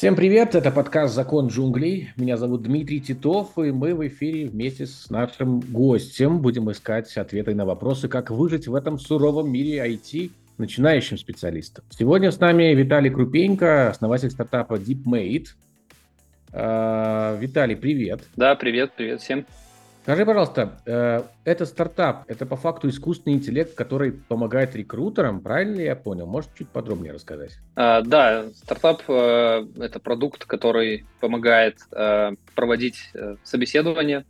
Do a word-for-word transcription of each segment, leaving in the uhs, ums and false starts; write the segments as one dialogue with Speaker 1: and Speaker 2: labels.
Speaker 1: Всем привет, это подкаст «Закон джунглей». Меня зовут Дмитрий Титов, и мы в эфире вместе с нашим гостем будем искать ответы на вопросы, как выжить в этом суровом мире ай ти начинающим специалистам. Сегодня с нами Виталий Крупенько, основатель стартапа DeepMate. Э, Виталий, привет.
Speaker 2: Да, привет, привет всем.
Speaker 1: Скажи, пожалуйста, э, это стартап, это по факту искусственный интеллект, который помогает рекрутерам, правильно ли я понял? Можешь чуть подробнее рассказать?
Speaker 2: А, да, стартап э, это продукт, который помогает э, проводить э, собеседование,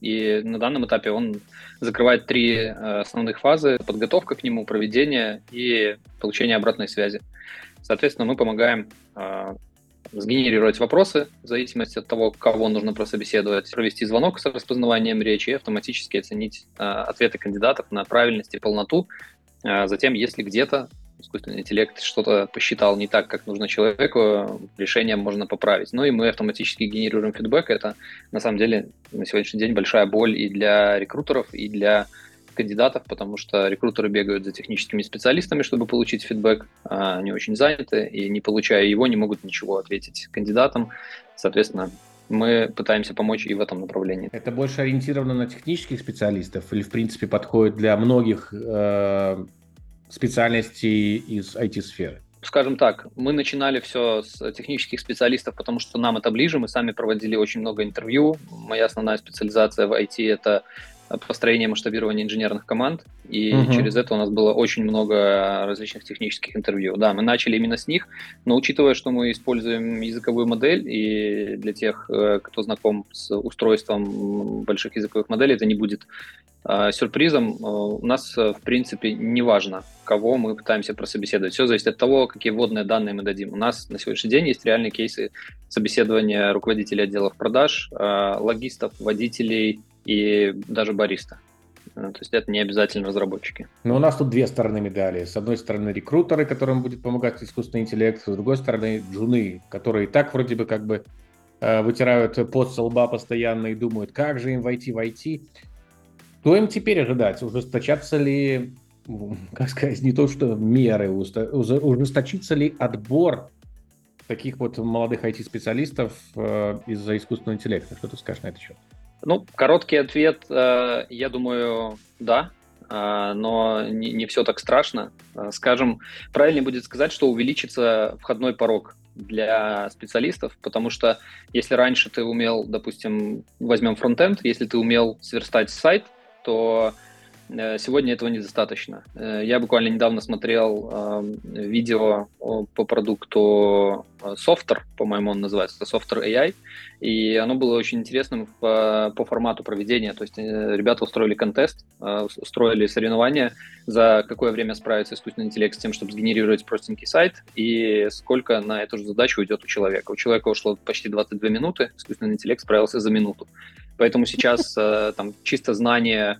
Speaker 2: и на данном этапе он закрывает три э, основных фазы: подготовка к нему, проведение и получение обратной связи. Соответственно, мы помогаем э, сгенерировать вопросы в зависимости от того, кого нужно прособеседовать, провести звонок с распознаванием речи и автоматически оценить э, ответы кандидатов на правильность и полноту. А затем, если где-то искусственный интеллект что-то посчитал не так, как нужно человеку, решение можно поправить. Ну и мы автоматически генерируем фидбэк. Это на самом деле на сегодняшний день большая боль и для рекрутеров, и для кандидатов, потому что рекрутеры бегают за техническими специалистами, чтобы получить фидбэк, а они очень заняты, и не получая его, не могут ничего ответить кандидатам. Соответственно, мы пытаемся помочь и в этом направлении.
Speaker 1: Это больше ориентировано на технических специалистов или, в принципе, подходит для многих э, специальностей из ай ти-сферы?
Speaker 2: Скажем так, мы начинали все с технических специалистов, потому что нам это ближе, мы сами проводили очень много интервью. Моя основная специализация в ай ти – это построение и масштабирование инженерных команд, и
Speaker 1: Угу.
Speaker 2: через это у нас было очень много различных технических интервью. Да, мы начали именно с них, но учитывая, что мы используем языковую модель, и для тех, кто знаком с устройством больших языковых моделей, это не будет сюрпризом. У нас, в принципе, не важно, кого мы пытаемся прособеседовать. Все зависит от того, какие вводные данные мы дадим. У нас на сегодняшний день есть реальные кейсы собеседования руководителей отделов продаж, логистов, водителей и даже бариста. То есть это не обязательно разработчики.
Speaker 1: Но у нас тут две стороны медали. С одной стороны рекрутеры, которым будет помогать искусственный интеллект, с другой стороны джуны, которые и так вроде бы как бы э, вытирают пот со лба постоянно и думают, как же им войти в ай ти. Что им теперь ожидать? Ужесточатся ли, как сказать, не то что меры, ужесточится ли отбор таких вот молодых ай ти-специалистов э, из-за искусственного интеллекта? Что ты скажешь на это счет?
Speaker 2: Ну, короткий ответ, э, я думаю, да, э, но не, не все так страшно. Э, скажем, правильнее будет сказать, что увеличится входной порог для специалистов, потому что если раньше ты умел, допустим, возьмем фронтенд, если ты умел сверстать сайт, то сегодня этого недостаточно. Я буквально недавно смотрел э, видео по продукту Softr, по-моему, он называется, Softr эй ай, и оно было очень интересным по, по формату проведения. То есть э, ребята устроили контест, э, устроили соревнования, за какое время справится искусственный интеллект с тем, чтобы сгенерировать простенький сайт, и сколько на эту же задачу уйдет у человека. У человека ушло почти двадцать две минуты, искусственный интеллект справился за минуту. Поэтому сейчас э, там чисто знание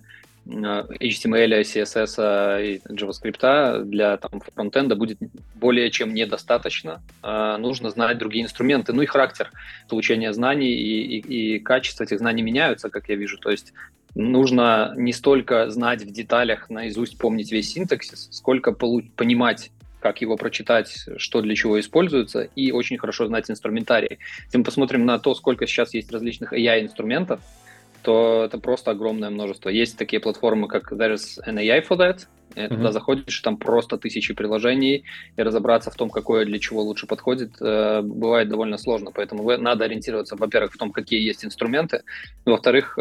Speaker 2: эйч ти эм эл, си эс эс и JavaScript для там, фронтенда будет более чем недостаточно. А, нужно знать другие инструменты, ну и характер получения знаний и, и, и качество этих знаний меняются, как я вижу. То есть нужно не столько знать в деталях, наизусть помнить весь синтаксис, сколько полу- понимать, как его прочитать, что для чего используется, и очень хорошо знать инструментарий. Если мы посмотрим на то, сколько сейчас есть различных эй ай-инструментов, то это просто огромное множество. Есть такие платформы, как There's an эй ай for that. И mm-hmm. Туда заходишь, там просто тысячи приложений, и разобраться в том, какое для чего лучше подходит, бывает довольно сложно. Поэтому надо ориентироваться, во-первых, в том, какие есть инструменты. Во-вторых,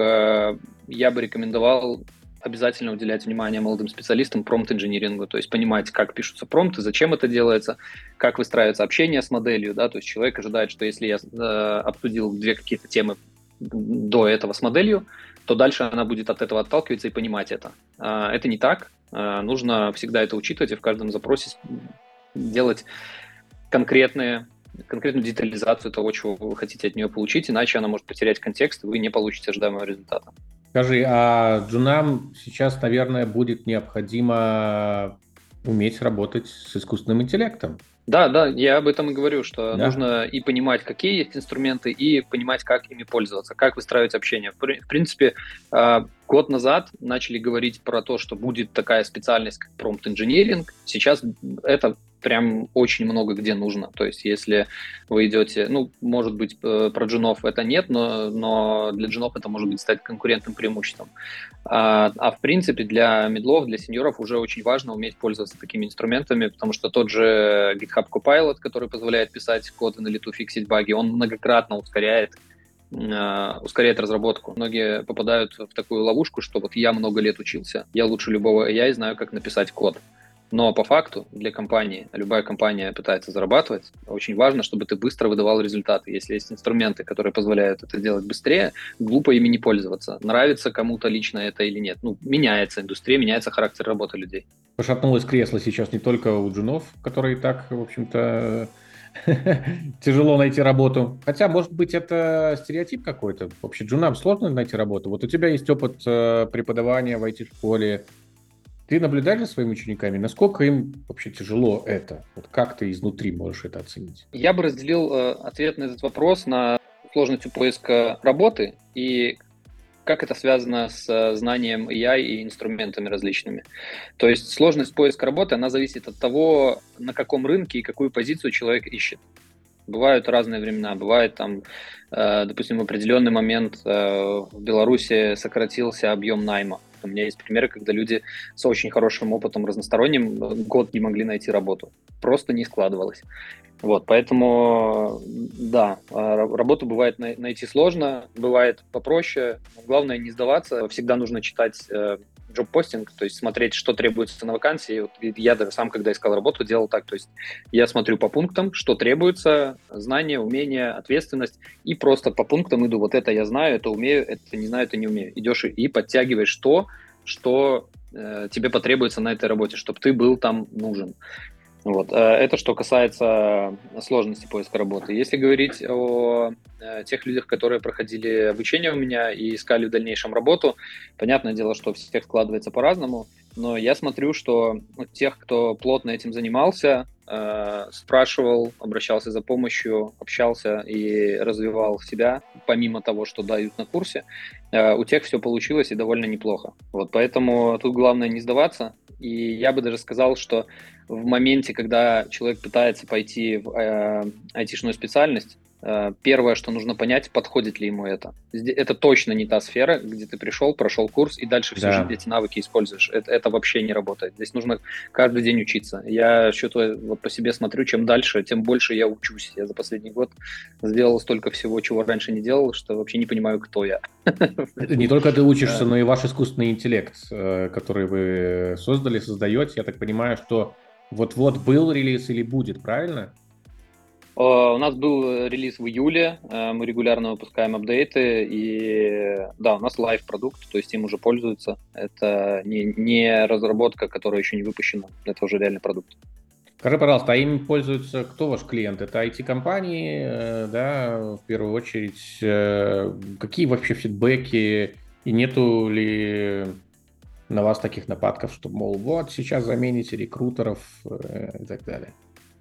Speaker 2: я бы рекомендовал обязательно уделять внимание молодым специалистам промпт-инжинирингу, то есть понимать, как пишутся промпты, зачем это делается, как выстраивается общение с моделью. Да? То есть человек ожидает, что если я обсудил две какие-то темы до этого с моделью, то дальше она будет от этого отталкиваться и понимать это. Это не так. Нужно всегда это учитывать и в каждом запросе делать конкретные, конкретную детализацию того, чего вы хотите от нее получить, иначе она может потерять контекст, и вы не получите ожидаемого результата.
Speaker 1: Скажи, а джунам сейчас, наверное, будет необходимо уметь работать с искусственным интеллектом?
Speaker 2: Да, да, я об этом и говорю, что
Speaker 1: Да.
Speaker 2: нужно и понимать, какие есть инструменты, и понимать, как ими пользоваться, как выстраивать общение. В принципе, год назад начали говорить про то, что будет такая специальность, как промпт-инжиниринг. Сейчас это прям очень много где нужно. То есть если вы идете, ну, может быть, про джунов это нет, но, но для джунов это может быть стать конкурентным преимуществом. А, а в принципе для медлов, для сеньоров уже очень важно уметь пользоваться такими инструментами, потому что тот же GitHub Copilot, который позволяет писать код и на лету фиксить баги, он многократно ускоряет ускоряет разработку. Многие попадают в такую ловушку, что вот я много лет учился, я лучше любого эй ай знаю, как написать код. Но по факту для компании, любая компания пытается зарабатывать, очень важно, чтобы ты быстро выдавал результаты. Если есть инструменты, которые позволяют это делать быстрее, глупо ими не пользоваться. Нравится кому-то лично это или нет. Ну, меняется индустрия, меняется характер работы людей.
Speaker 1: Пошатнулось кресло сейчас не только у джунов, которые и так, в общем-то, тяжело найти работу. Хотя, может быть, это стереотип какой-то. Вообще, джунам сложно найти работу. Вот у тебя есть опыт э, преподавания в ай ти-школе. Ты наблюдаешь за своими учениками? Насколько им вообще тяжело это? Вот как ты изнутри можешь это оценить?
Speaker 2: Я бы разделил э, ответ на этот вопрос на сложностью поиска работы и как это связано с знанием эй ай и инструментами различными. То есть сложность поиска работы, она зависит от того, на каком рынке и какую позицию человек ищет. Бывают разные времена, бывает там, э, допустим, в определенный момент э, в Беларуси сократился объем найма. У меня есть примеры, когда люди с очень хорошим опытом разносторонним год не могли найти работу. Просто не складывалось. Вот, поэтому, да, работу бывает найти сложно, бывает попроще. Главное не сдаваться. Всегда нужно читать джоб-постинг, то есть смотреть, что требуется на вакансии. Вот я даже сам, когда искал работу, делал так. То есть я смотрю по пунктам, что требуется, знания, умения, ответственность, и просто по пунктам иду. Вот это я знаю, это умею, это не знаю, это не умею. Идешь и подтягиваешь то, что э, тебе потребуется на этой работе, чтобы ты был там нужен. Вот. Это что касается сложности поиска работы. Если говорить о тех людях, которые проходили обучение у меня и искали в дальнейшем работу, понятное дело, что у всех складывается по-разному, но я смотрю, что у тех, кто плотно этим занимался, спрашивал, обращался за помощью, общался и развивал себя, помимо того, что дают на курсе, у тех все получилось и довольно неплохо. Вот, поэтому тут главное не сдаваться. И я бы даже сказал, что в моменте, когда человек пытается пойти в э, айтишную специальность, э, первое, что нужно понять, подходит ли ему это. Это точно не та сфера, где ты пришел, прошел курс и дальше всю
Speaker 1: Да.
Speaker 2: жизнь эти навыки используешь. Это, это вообще не работает. Здесь нужно каждый день учиться. Я что-то вот по себе смотрю, чем дальше, тем больше я учусь. Я за последний год сделал столько всего, чего раньше не делал, что вообще не понимаю, кто я.
Speaker 1: Не только ты учишься, но и ваш искусственный интеллект, который вы создали, создаете. Я так понимаю, что вот-вот был релиз или будет, правильно?
Speaker 2: У нас был релиз в июле, мы регулярно выпускаем апдейты, и да, у нас лайв-продукт, то есть им уже пользуются. Это не, не разработка, которая еще не выпущена, это уже реальный продукт.
Speaker 1: Скажи, пожалуйста, а им пользуются кто ваш клиент? Это ай ти-компании, да, в первую очередь. Какие вообще фидбэки? И нету ли на вас таких нападков, что, мол, вот сейчас замените рекрутеров и так далее?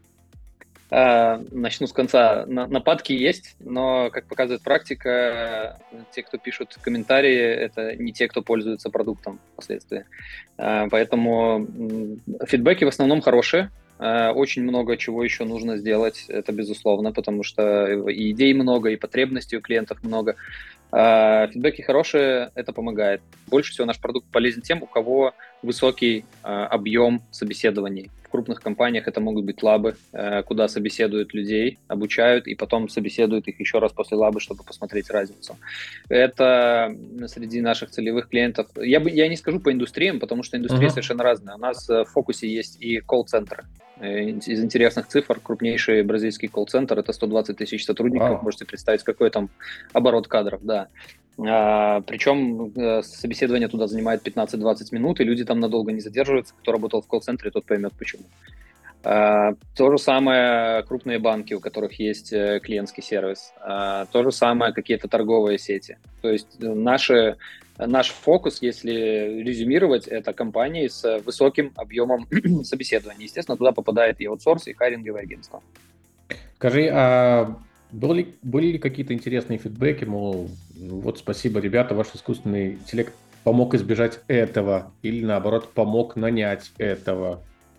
Speaker 2: Начну с конца. Нападки есть, но, как показывает практика, те, кто пишут комментарии, это не те, кто пользуется продуктом впоследствии. Поэтому фидбэки в основном хорошие. Очень много чего еще нужно сделать, это безусловно, потому что и идей много, и потребностей у клиентов много. Фидбэки хорошие, это помогает. Больше всего наш продукт полезен тем, у кого высокий объем собеседований. В крупных компаниях это могут быть лабы, куда собеседуют людей, обучают и потом собеседуют их еще раз после лабы, чтобы посмотреть разницу. Это среди наших целевых клиентов. Я, бы, я не скажу по индустриям, потому что индустрии uh-huh. совершенно разные. У нас в фокусе есть и колл-центры. Из интересных цифр крупнейший бразильский колл-центр — это сто двадцать тысяч сотрудников. Wow. Можете представить, какой там оборот кадров, да. А, причем а, собеседование туда занимает пятнадцать-двадцать минут, и люди там надолго не задерживаются. Кто работал в колл-центре, тот поймет, почему. А, то же самое крупные банки, у которых есть клиентский сервис. А, то же самое какие-то торговые сети. То есть наши, наш фокус, если резюмировать, это компании с высоким объемом собеседований. Естественно, туда попадает и аутсорс, и хайринговые агентства.
Speaker 1: Скажи, а были ли, были ли какие-то интересные фидбэки, мол, вот спасибо, ребята, ваш искусственный интеллект помог избежать этого, или наоборот, помог нанять этого?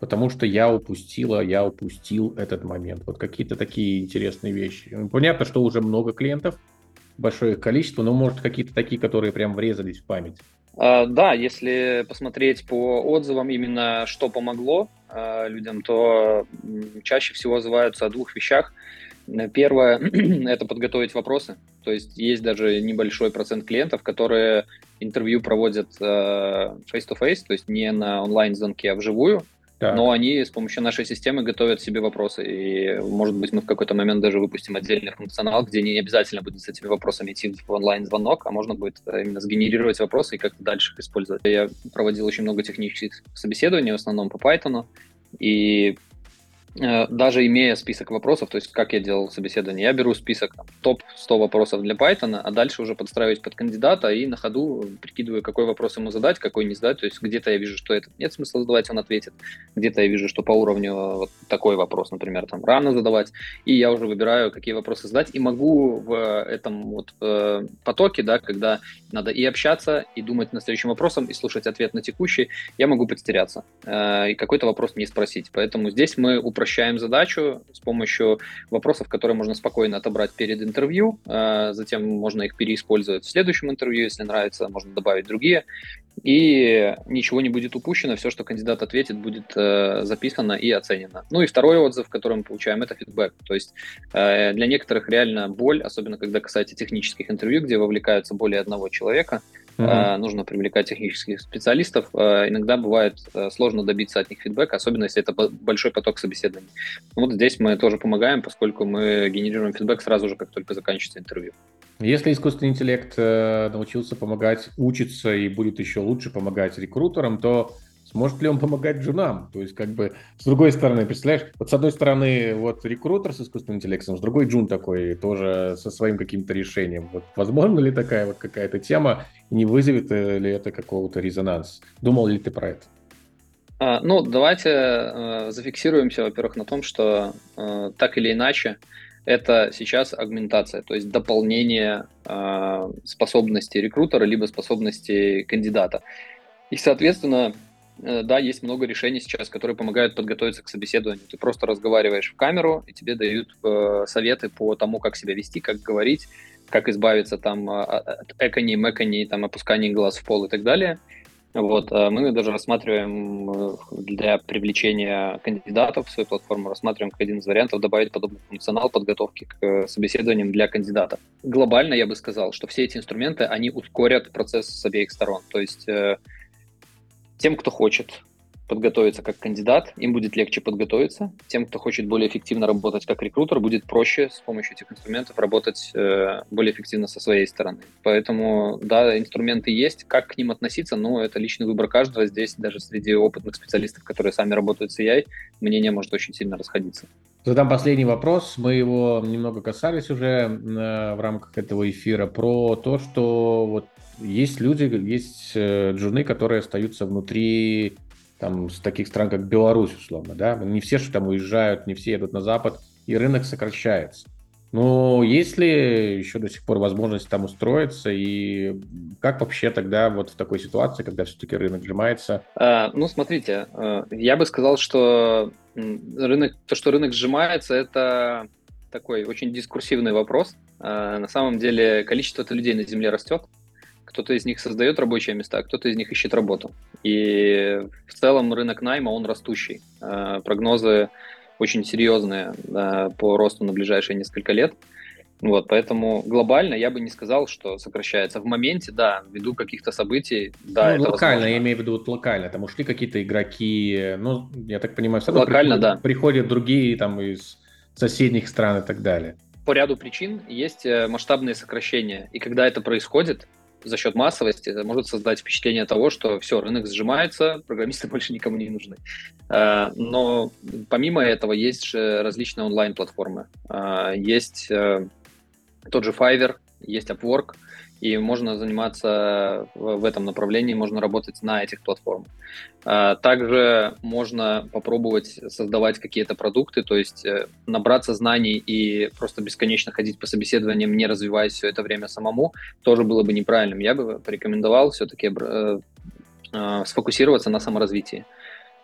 Speaker 1: потому что я упустила, я упустил этот момент. Вот какие-то такие интересные вещи. Ну, понятно, что уже много клиентов, большое их количество, но, может, какие-то такие, которые прям врезались в память.
Speaker 2: А, Да, если посмотреть по отзывам именно что помогло а, людям, то м, чаще всего отзываются о двух вещах. Э, Первое– это подготовить вопросы. То есть есть даже небольшой процент клиентов, которые интервью проводят э, face-to-face, то есть не на онлайн-звонке, а вживую, но
Speaker 1: Так.
Speaker 2: они с помощью нашей системы готовят себе вопросы. И, может быть, мы в какой-то момент даже выпустим отдельный функционал, где не обязательно будет с этими вопросами идти в онлайн-звонок, а можно будет э, именно сгенерировать вопросы и как-то дальше их использовать. Я проводил очень много технических собеседований, в основном по Python, и Э, даже имея список вопросов, то есть как я делал собеседование, я беру список там, топ сто вопросов для Python, а дальше уже подстраиваюсь под кандидата и на ходу прикидываю, какой вопрос ему задать, какой не задать. То есть где-то я вижу, что этот нет смысла задавать, он ответит. Где-то я вижу, что по уровню вот такой вопрос, например, там рано задавать. И я уже выбираю, какие вопросы задать. И могу в этом вот э, потоке, да, когда надо и общаться, и думать над следующим вопросом, и слушать ответ на текущий, я могу потеряться э, и какой-то вопрос не спросить. Поэтому здесь мы упрощаем задачу с помощью вопросов, которые можно спокойно отобрать перед интервью, э, затем можно их переиспользовать в следующем интервью, если нравится, можно добавить другие, и ничего не будет упущено, все, что кандидат ответит, будет э, записано и оценено. Ну и второй отзыв, который мы получаем, это фидбэк. То есть э, для некоторых реально боль, особенно когда касается технических интервью, где вовлекаются более одного человека,
Speaker 1: Мгм.
Speaker 2: э, нужно привлекать технических специалистов. Э, иногда бывает э, сложно добиться от них фидбэка, особенно если это большой поток собеседований. Вот здесь мы тоже помогаем, поскольку мы генерируем фидбэк сразу же, как только заканчивается интервью.
Speaker 1: Если искусственный интеллект э, научился помогать, учиться и будет еще лучше помогать рекрутерам, то сможет ли он помогать джунам? То есть, как бы, с другой стороны, представляешь, вот с одной стороны, вот рекрутер с искусственным интеллектом, с другой джун такой, тоже со своим каким-то решением. Вот возможно ли такая вот какая-то тема, и не вызовет э, ли это какого-то резонанса? Думал ли ты про это?
Speaker 2: А, Ну, давайте э, зафиксируемся, во-первых, на том, что э, так или иначе это сейчас агментация, то есть дополнение э, способностей рекрутера либо способностей кандидата. И, соответственно, э, да, есть много решений сейчас, которые помогают подготовиться к собеседованию. Ты просто разговариваешь в камеру, и тебе дают э, советы по тому, как себя вести, как говорить, как избавиться там а, от экони, мэкони, там, опускания глаз в пол и так далее. Вот, а мы даже рассматриваем э, для привлечения кандидатов в свою платформу, рассматриваем как один из вариантов добавить подобный функционал подготовки к э, собеседованиям для кандидатов. Глобально я бы сказал, что все эти инструменты, они ускорят процесс с обеих сторон. То есть э, тем, кто хочет подготовиться как кандидат, им будет легче подготовиться. Тем, кто хочет более эффективно работать как рекрутер, будет проще с помощью этих инструментов работать э, более эффективно со своей стороны. Поэтому, да, инструменты есть. Как к ним относиться, ну, это личный выбор каждого. Здесь даже среди опытных специалистов, которые сами работают с A I, мнение может очень сильно расходиться.
Speaker 1: Задам последний вопрос. Мы его немного касались уже э, в рамках этого эфира про то, что вот есть люди, есть э, джуны, которые остаются внутри там с таких стран, как Беларусь, условно, да. Не все же там уезжают, не все едут на Запад, и рынок сокращается. Но есть ли еще до сих пор возможность там устроиться, и как вообще тогда вот в такой ситуации, когда все-таки рынок сжимается?
Speaker 2: А, Ну, смотрите, э, я бы сказал, что м, рынок, то, что рынок сжимается, это такой очень дискурсивный вопрос. А, На самом деле количество людей на Земле растет. Кто-то из них создает рабочие места, а кто-то из них ищет работу. И в целом рынок найма, он растущий. А, Прогнозы очень серьезные а, по росту на ближайшие несколько лет. Вот, поэтому глобально я бы не сказал, что сокращается. В моменте, да, ввиду каких-то событий, да,
Speaker 1: Ну,
Speaker 2: это
Speaker 1: локально, я
Speaker 2: возможно.
Speaker 1: имею в виду вот локально. Там ушли какие-то игроки, ну, я так понимаю, все равно
Speaker 2: Локально,
Speaker 1: приходят,
Speaker 2: да.
Speaker 1: приходят другие там из соседних стран и так далее.
Speaker 2: По ряду причин есть э, масштабные сокращения. И когда это происходит за счет массовости, это может создать впечатление того, что все, рынок сжимается, программисты больше никому не нужны. Э, Но помимо этого есть же различные онлайн-платформы. Э, Есть э, тот же Fiverr, есть Upwork, и можно заниматься в в этом направлении, можно работать на этих платформах. А, Также можно попробовать создавать какие-то продукты, то есть э, набраться знаний и просто бесконечно ходить по собеседованиям, не развиваясь все это время самому, тоже было бы неправильным. Я бы порекомендовал все-таки сфокусироваться на саморазвитии.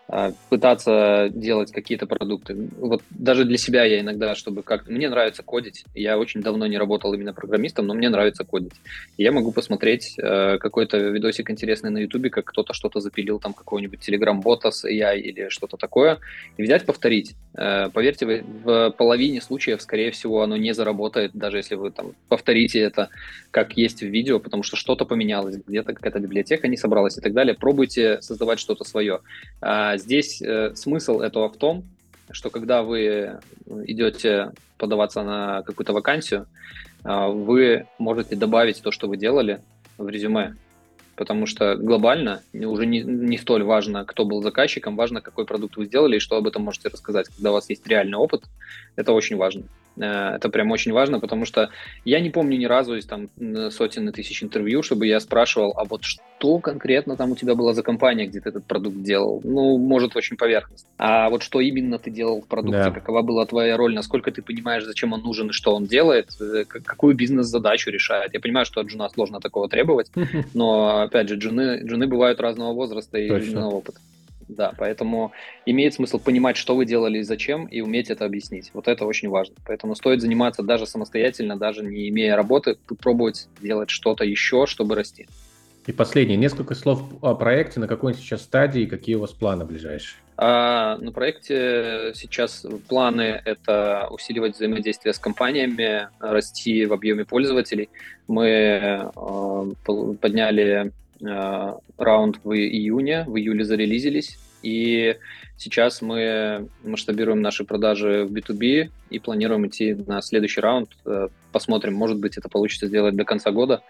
Speaker 2: пытаться делать какие-то продукты. Вот даже для себя я иногда, чтобы как... Мне нравится кодить. Я очень давно не работал именно программистом, но мне нравится кодить. И я могу посмотреть э, какой-то видосик интересный на Ютубе, как кто-то что-то запилил, там какого-нибудь Telegram-бота с эй ай или что-то такое, и взять, повторить. Э, поверьте, в, в половине случаев, скорее всего, оно не заработает, даже если вы там повторите это, как есть в видео, потому что что-то поменялось, где-то какая-то библиотека не собралась и так далее. Пробуйте создавать что-то свое. Здесь э, смысл этого в том, что когда вы идете подаваться на какую-то вакансию, э, вы можете добавить то, что вы делали, в резюме. Потому что глобально уже не, не столь важно, кто был заказчиком, важно, какой продукт вы сделали и что об этом можете рассказать. Когда у вас есть реальный опыт, это очень важно. Это прям очень важно, потому что я не помню ни разу из там сотен и тысяч интервью, чтобы я спрашивал, а вот что конкретно там у тебя была за компания, где ты этот продукт делал? Ну, может, очень поверхностно. А вот что именно ты делал в продукте, да. Какова была твоя роль, насколько ты понимаешь, зачем он нужен и что он делает, какую бизнес-задачу решает. Я понимаю, что от джуна сложно такого требовать, но, опять же, джуны, джуны бывают разного возраста и жизненного опыта. Да, поэтому имеет смысл понимать, что вы делали и зачем, и уметь это объяснить. Вот это очень важно. Поэтому стоит заниматься даже самостоятельно, даже не имея работы, пробовать делать что-то еще, чтобы расти.
Speaker 1: И последнее, несколько слов о проекте, на какой он сейчас стадии, какие у вас планы ближайшие?
Speaker 2: А, на проекте сейчас планы – это усиливать взаимодействие с компаниями, расти в объеме пользователей. Мы э, подняли раунд в июне, в июле зарелизились, и сейчас мы масштабируем наши продажи в би ту би и планируем идти на следующий раунд. Посмотрим, может быть, это получится сделать до конца года.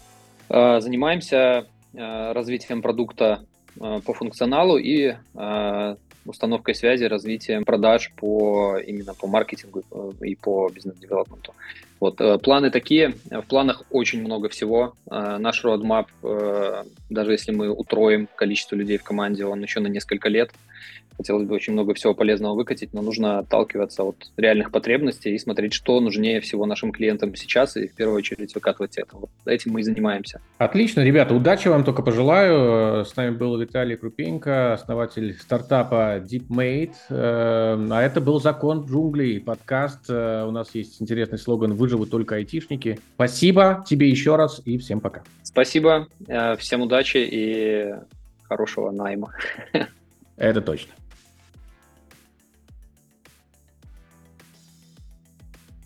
Speaker 2: Занимаемся развитием продукта по функционалу и установкой связи, развитием продаж по, именно по маркетингу и по бизнес-девелопменту. Вот, планы такие, в планах очень много всего. Наш roadmap, даже если мы утроим количество людей в команде, он еще на несколько лет. Хотелось бы очень много всего полезного выкатить, но нужно отталкиваться от реальных потребностей и смотреть, что нужнее всего нашим клиентам сейчас, и в первую очередь выкатывать это. Вот этим мы и занимаемся.
Speaker 1: Отлично, ребята, удачи вам только пожелаю. С нами был Виталий Крупенько, основатель стартапа DeepMate. А это был «Закон джунглей», подкаст. У нас есть интересный слоган «Выживут только айтишники». Спасибо тебе еще раз и всем пока.
Speaker 2: Спасибо, всем удачи и хорошего найма.
Speaker 1: Это точно.